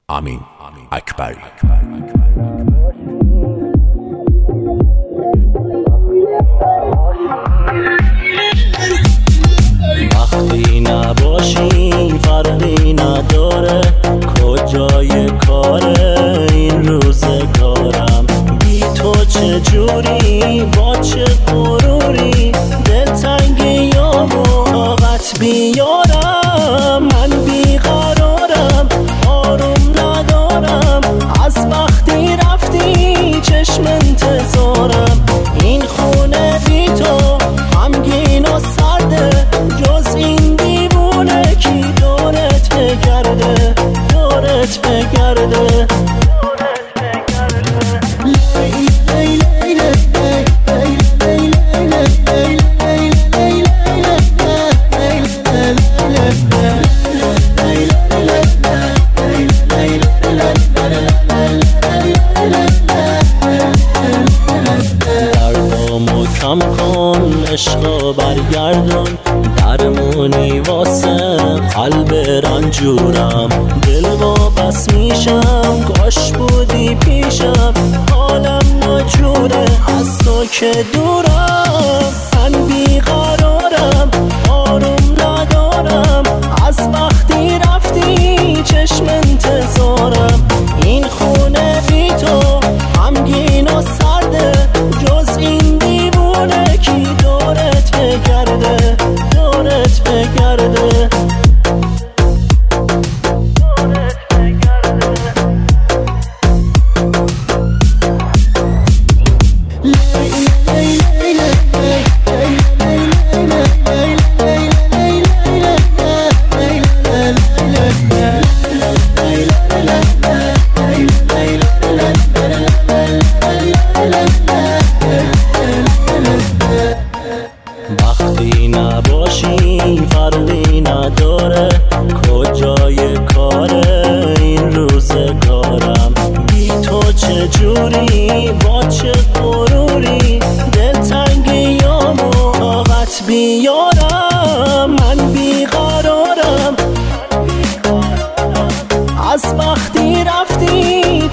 امین اکبری. وقتی نباشی فرقی نداره، کجای کاره این روزگارم، بی تو چجوری با چه غروری، دلتنگی یا موقت بیارم، من بیقرارم آروم ندارم، از وقتی رفتی چشم انتظارم، این خونه بی تو غمگین و سرده، جز این دیوونه کی دورت بگرده، دورت بگرده. دردامو کم کن، عشقا برگردون، درمونی واسه قلب رنجورم، دل واپس میشم کاش بودی پیشم، حالم ناجوره از تو که دورم، من بیقرارم آروم ندارم، از وقتی رفتی چشم انتظارم، این خونه بی تو غمگین و سرده، جز این دیوونه کی دورت بگرده، دورت بگرده. وقتی نباشی فرقی نداره، کجای کاره این روزگارم، بی تو چجوری با چه غروری، دلتنگی یا موقت بیارم، من بیقرارم از وقتی رفتی،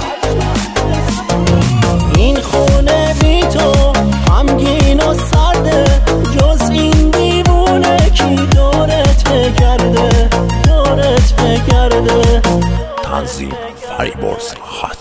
این خونه بی تو غمگین و سرده، جز این دیوونه کی دورت بگرده، دورت بگرده. تنظیم فریبرز خان.